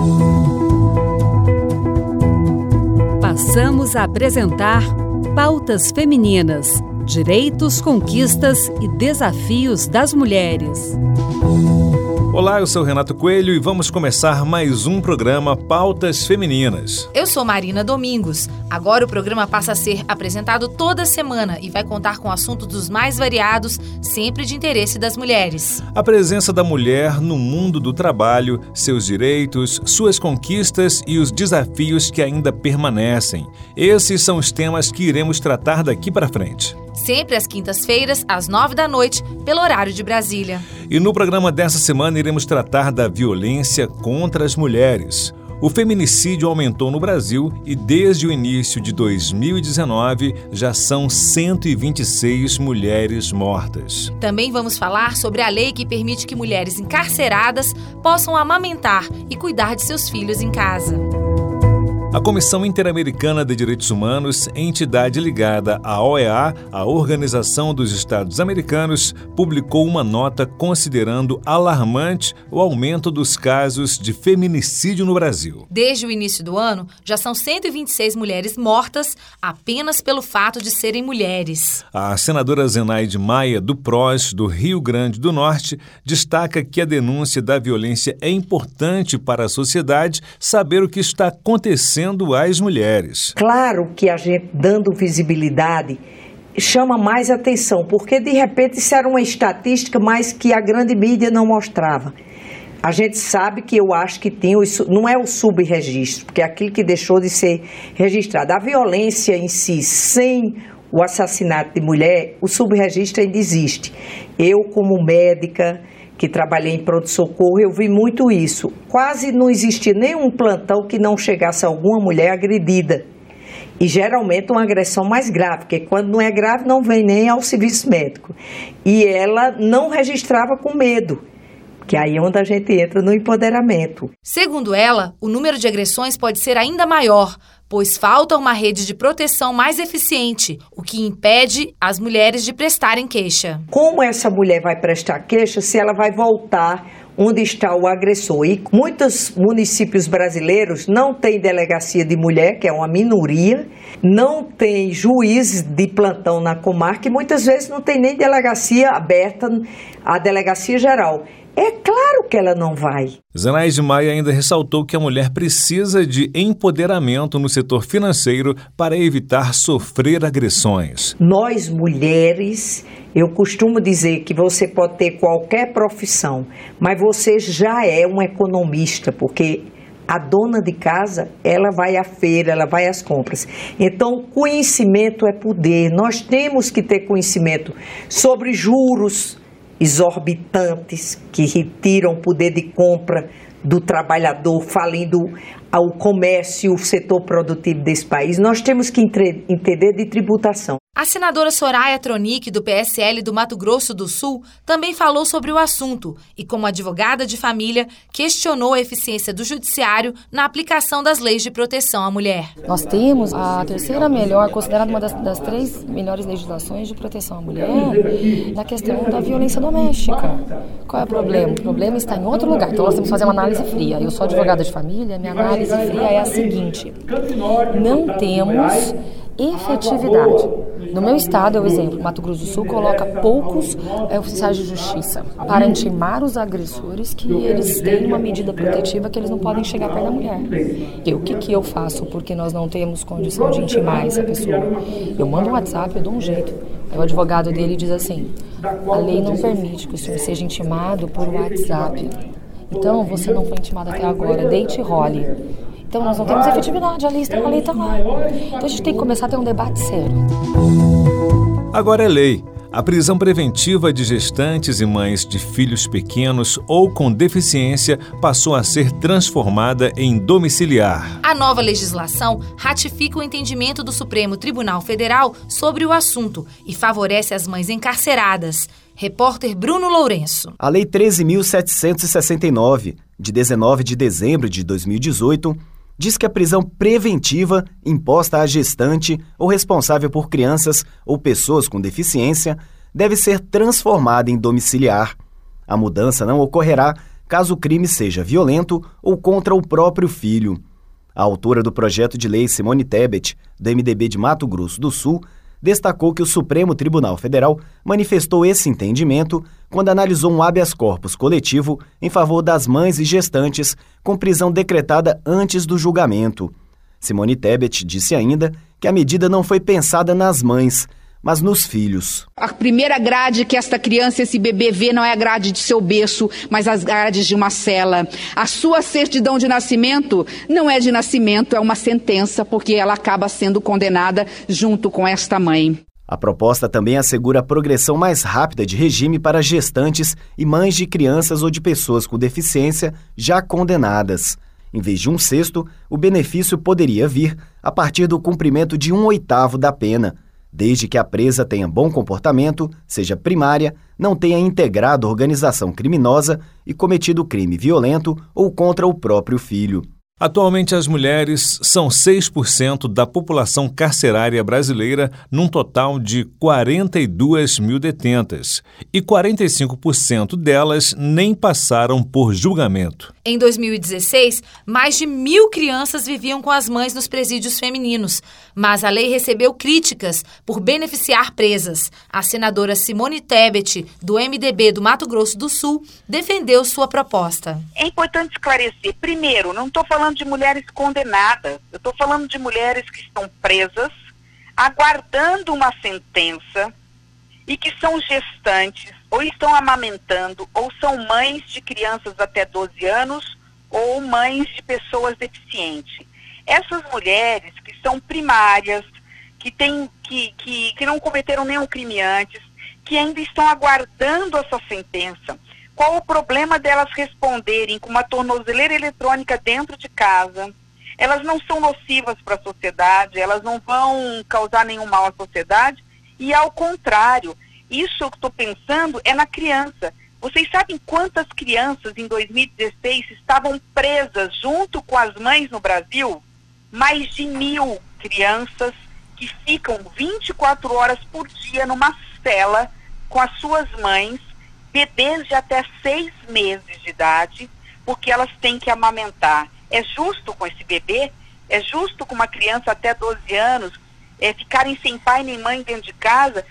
Passamos a apresentar Pautas Femininas, Direitos, Conquistas e Desafios das Mulheres. Olá, eu sou Renato Coelho e vamos começar mais um programa Pautas Femininas. Eu sou Marina Domingos. Agora o programa passa a ser apresentado toda semana e vai contar com assuntos dos mais variados, sempre de interesse das mulheres. A presença da mulher no mundo do trabalho, seus direitos, suas conquistas e os desafios que ainda permanecem. Esses são os temas que iremos tratar daqui para frente. Sempre às quintas-feiras, às 9h, pelo horário de Brasília. E no programa dessa semana iremos tratar da violência contra as mulheres. O feminicídio aumentou no Brasil e desde o início de 2019 já são 126 mulheres mortas. Também vamos falar sobre a lei que permite que mulheres encarceradas possam amamentar e cuidar de seus filhos em casa. A Comissão Interamericana de Direitos Humanos, entidade ligada à OEA, a Organização dos Estados Americanos, publicou uma nota considerando alarmante o aumento dos casos de feminicídio no Brasil. Desde o início do ano, já são 126 mulheres mortas apenas pelo fato de serem mulheres. A senadora Zenaide Maia, do PROS, do Rio Grande do Norte, destaca que a denúncia da violência é importante para a sociedade saber o que está acontecendo às mulheres. Claro que a gente, dando visibilidade, chama mais atenção, porque de repente isso era uma estatística, mas que a grande mídia não mostrava. A gente sabe que eu acho que tem, não é o subregistro, porque é aquilo que deixou de ser registrado. A violência em si, sem o assassinato de mulher, o subregistro ainda existe. Eu, como médica, que trabalhei em pronto-socorro, eu vi muito isso. Quase não existia nenhum plantão que não chegasse alguma mulher agredida. E geralmente uma agressão mais grave, porque quando não é grave não vem nem ao serviço médico. E ela não registrava com medo, que aí é onde a gente entra no empoderamento. Segundo ela, o número de agressões pode ser ainda maior, pois falta uma rede de proteção mais eficiente, o que impede as mulheres de prestarem queixa. Como essa mulher vai prestar queixa se ela vai voltar onde está o agressor? E muitos municípios brasileiros não têm delegacia de mulher, que é uma minoria, não tem juiz de plantão na comarca e muitas vezes não tem nem delegacia aberta, a delegacia geral. É claro que ela não vai. Zenaide Maia ainda ressaltou que a mulher precisa de empoderamento no setor financeiro para evitar sofrer agressões. Nós, mulheres, eu costumo dizer que você pode ter qualquer profissão, mas você já é uma economista, porque a dona de casa, ela vai à feira, ela vai às compras. Então, conhecimento é poder. Nós temos que ter conhecimento sobre juros exorbitantes que retiram o poder de compra do trabalhador, falindo ao comércio, o setor produtivo desse país. Nós temos que entender de tributação. A senadora Soraya Tronic, do PSL do Mato Grosso do Sul, também falou sobre o assunto e, como advogada de família, questionou a eficiência do judiciário na aplicação das leis de proteção à mulher. Nós temos a terceira melhor, considerada uma das 3 melhores legislações de proteção à mulher, na questão da violência doméstica. Qual é o problema? O problema está em outro lugar. Então nós temos que fazer uma análise fria. Eu sou advogada de família, minha análise fria é a seguinte: não temos efetividade. No meu estado, é o exemplo, Mato Grosso do Sul coloca poucos oficiais de justiça para intimar os agressores que eles têm uma medida protetiva que eles não podem chegar perto da mulher. E o que eu faço porque nós não temos condição de intimar essa pessoa? Eu mando um WhatsApp, eu dou um jeito. Aí o advogado dele diz assim: a lei não permite que o senhor seja intimado por WhatsApp. Então, você não foi intimado até agora, deite e role. Então, nós não temos efetividade, a lei está lá. Então, a gente tem que começar a ter um debate sério. Agora é lei. A prisão preventiva de gestantes e mães de filhos pequenos ou com deficiência passou a ser transformada em domiciliar. A nova legislação ratifica o entendimento do Supremo Tribunal Federal sobre o assunto e favorece as mães encarceradas. Repórter Bruno Lourenço. A Lei 13.769, de 19 de dezembro de 2018, diz que a prisão preventiva imposta à gestante ou responsável por crianças ou pessoas com deficiência deve ser transformada em domiciliar. A mudança não ocorrerá caso o crime seja violento ou contra o próprio filho. A autora do projeto de lei, Simone Tebet, do MDB de Mato Grosso do Sul, destacou que o Supremo Tribunal Federal manifestou esse entendimento quando analisou um habeas corpus coletivo em favor das mães e gestantes com prisão decretada antes do julgamento. Simone Tebet disse ainda que a medida não foi pensada nas mães, mas nos filhos. A primeira grade que esta criança, esse bebê vê não é a grade de seu berço, mas as grades de uma cela. A sua certidão de nascimento não é de nascimento, é uma sentença, porque ela acaba sendo condenada junto com esta mãe. A proposta também assegura a progressão mais rápida de regime para gestantes e mães de crianças ou de pessoas com deficiência já condenadas. Em vez de 1/6, o benefício poderia vir a partir do cumprimento de 1/8 da pena, desde que a presa tenha bom comportamento, seja primária, não tenha integrado organização criminosa e cometido crime violento ou contra o próprio filho. Atualmente, as mulheres são 6% da população carcerária brasileira, num total de 42 mil detentas, e 45% delas nem passaram por julgamento. Em 2016, mais de 1.000 crianças viviam com as mães nos presídios femininos, mas a lei recebeu críticas por beneficiar presas. A senadora Simone Tebet, do MDB do Mato Grosso do Sul, defendeu sua proposta. É importante esclarecer. Primeiro, não estou falando de mulheres condenadas, eu estou falando de mulheres que estão presas, aguardando uma sentença e que são gestantes, ou estão amamentando, ou são mães de crianças até 12 anos, ou mães de pessoas deficientes. Essas mulheres que são primárias, que não cometeram nenhum crime antes, que ainda estão aguardando essa sentença, qual o problema delas responderem com uma tornozeleira eletrônica dentro de casa? Elas não são nocivas para a sociedade, elas não vão causar nenhum mal à sociedade, e ao contrário, isso que estou pensando é na criança. Vocês sabem quantas crianças em 2016 estavam presas junto com as mães no Brasil? Mais de 1.000 crianças que ficam 24 horas por dia numa cela com as suas mães, bebês de até 6 meses de idade, porque elas têm que amamentar. É justo com esse bebê? É justo com uma criança até 12 anos ficarem sem pai nem mãe dentro de casa?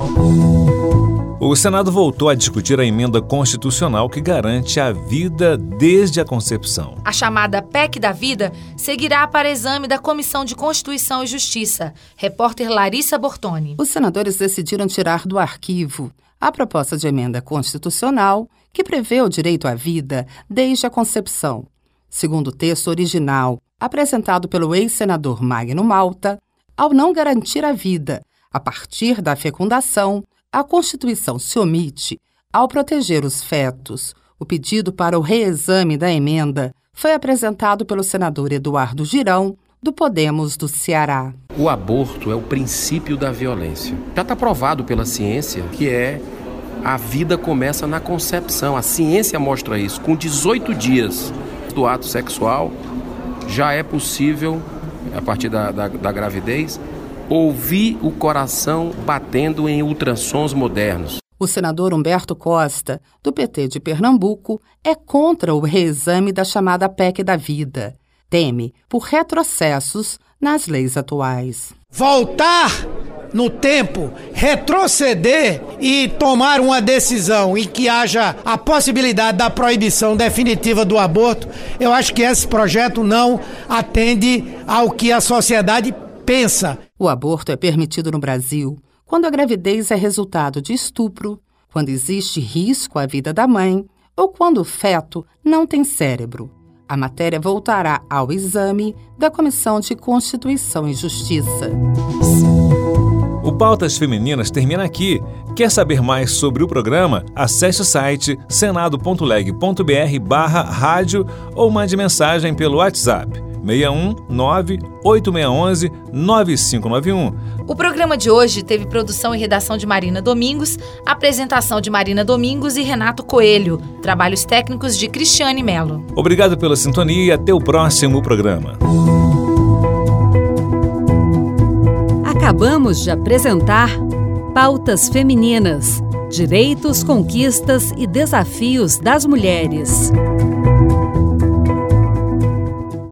O Senado voltou a discutir a emenda constitucional que garante a vida desde a concepção. A chamada PEC da Vida seguirá para exame da Comissão de Constituição e Justiça. Repórter Larissa Bortoni. Os senadores decidiram tirar do arquivo a proposta de emenda constitucional que prevê o direito à vida desde a concepção. Segundo o texto original, apresentado pelo ex-senador Magno Malta, ao não garantir a vida a partir da fecundação, a Constituição se omite ao proteger os fetos. O pedido para o reexame da emenda foi apresentado pelo senador Eduardo Girão, do Podemos do Ceará. O aborto é o princípio da violência. Já está provado pela ciência que a vida começa na concepção. A ciência mostra isso. Com 18 dias do ato sexual, já é possível, a partir da gravidez, ouvir o coração batendo em ultrassons modernos. O senador Humberto Costa, do PT de Pernambuco, é contra o reexame da chamada PEC da Vida. Teme por retrocessos nas leis atuais. Voltar no tempo, retroceder e tomar uma decisão em que haja a possibilidade da proibição definitiva do aborto, eu acho que esse projeto não atende ao que a sociedade pensa. O aborto é permitido no Brasil quando a gravidez é resultado de estupro, quando existe risco à vida da mãe ou quando o feto não tem cérebro. A matéria voltará ao exame da Comissão de Constituição e Justiça. O Pautas Femininas termina aqui. Quer saber mais sobre o programa? Acesse o site senado.leg.br/rádio ou mande mensagem pelo WhatsApp 619-8611-9591. O programa de hoje teve produção e redação de Marina Domingos, apresentação de Marina Domingos e Renato Coelho, trabalhos técnicos de Cristiane Mello. Obrigado pela sintonia e até o próximo programa. Acabamos de apresentar Pautas Femininas, Direitos, conquistas e desafios das mulheres.